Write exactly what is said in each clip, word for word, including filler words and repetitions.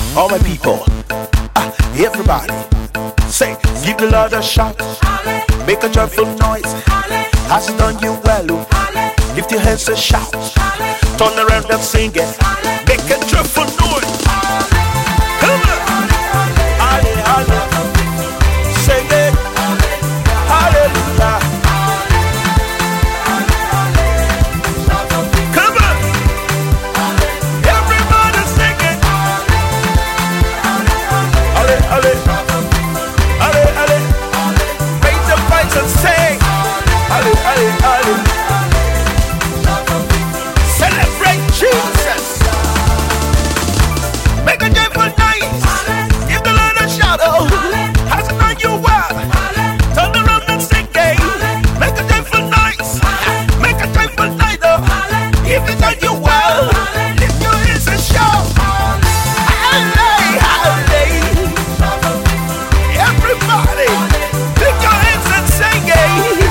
All my people, ah, everybody, say, give the Lord a shout, make a joyful noise. Has He done you well? Lift your hands and shout, turn around and sing it, make a joyful noise. Come on, halle, halle, sing it, hallelujah. Come on, everybody sing it, halle, halle, halle, halle, raise your voice and sing, halle, halle, halle. Celebrate Jesus. Make a joyful noise. Give the Lord a shout. Oh, has He done you well? Turn around and sing it. Make a joyful noise. Make a joyful noise. Oh, if He done you well, lift your hands and shout. Hallelujah, hallelujah. Everybody, lift your hands and sing it.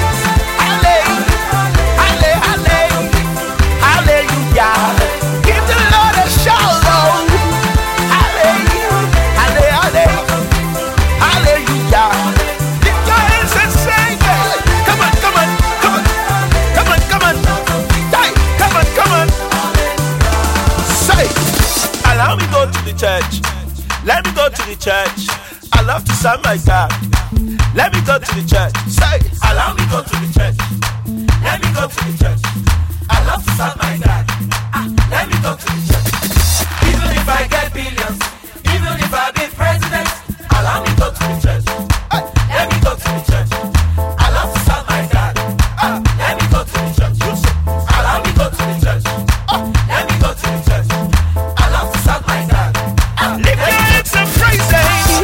Give the Lord a shout, oh, hallelujah, hallelujah, hallelujah. Lift your hands and sing it. Come on, come on, come on, come on, come on, hey, come on, come on. Say, allow me go to the church. Let me go to the church. I love to serve my God. Let me go to the church. Say, allow me go to the church. Let me go to the church. I love to serve my God. Let me go to the church. Even if I get billions, even if I be president, allow me go to the church. Let me go to the church. I love to serve my God. Let me go to the church. Allow me go to the church. Let me go to the church. I love to serve my God. Lift your hands and praise Him.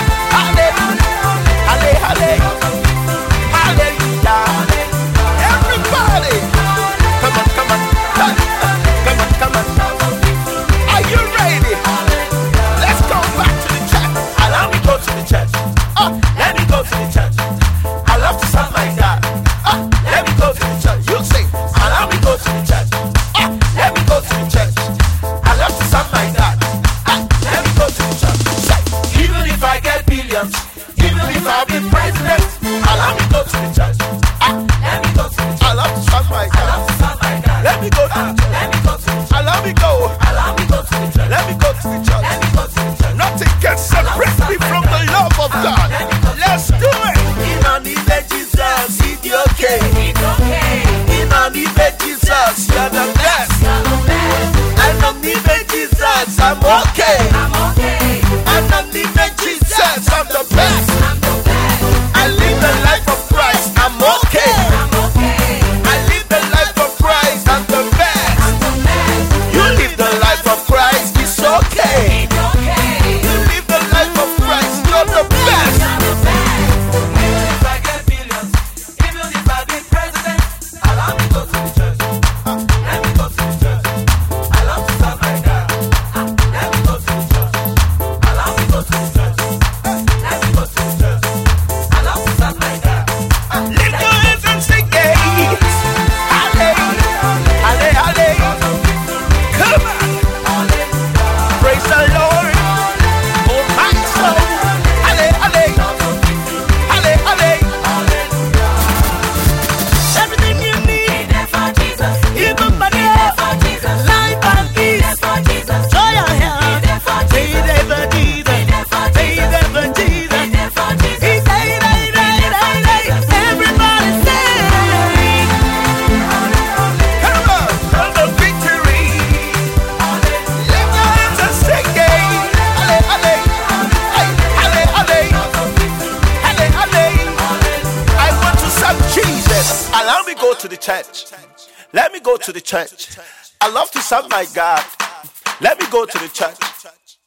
Hallelujah, hallelujah, hallelujah. Everybody, come on, come on. Come on, come on. Are you ready? Let's go back to the church. Allow me go to the church. Oh, let me go to the church. I love to serve my God. Oh, let me go to the church. You sing. Allow me go to the church. Oh, let me go to the church. I love to serve my God. Oh, let me go to the church. Say, even if I get billions, even if I be president, allow me go to the church. Oh, let me go to the church. I love to serve my God. I love to serve my God. Let me go to the church. Let me go to the church. Allow me go. Allow me go to the church. Let me go to the church. Let me go to the church. Nothing can separate me from the love of God. Let's do it. In on the bed, Jesus, it's okay. It's okay. In on the bed, Jesus, you're the best. And on the bed, Jesus, I'm okay. I'm okay. And on the bed, Jesus, I'm the best. I'm the best. I live the life of Christ. I'm okay. I'm okay. I live the life of Christ. I'm the best. I'm the best. You live the life of Christ. It's okay. It's okay. You live the life of Christ. You're the best. I'm the best. Even if I get billions, even if I be president, allow me go to the church. Let me go to the church. I love to serve my God. Let me go to the church. Allow me go to the church. Let me go to the church. I love to serve my God. Lift your hands and sing it. Hallelujah, hallelujah. Come on, praise the Lord, oh my soul. Hallelujah, hallelujah. Everything you need, even money, life and peace, joy and health. Say it for Jesus, say it for Jesus. He say, everybody say, come on, for the victory. Lift your hands and sing it. Halle, halle, hey, halle, halle, halle, halle. I want to serve Jesus. Allow me go to the church. Let me go to the church. I love to serve my God. Let me go to the church.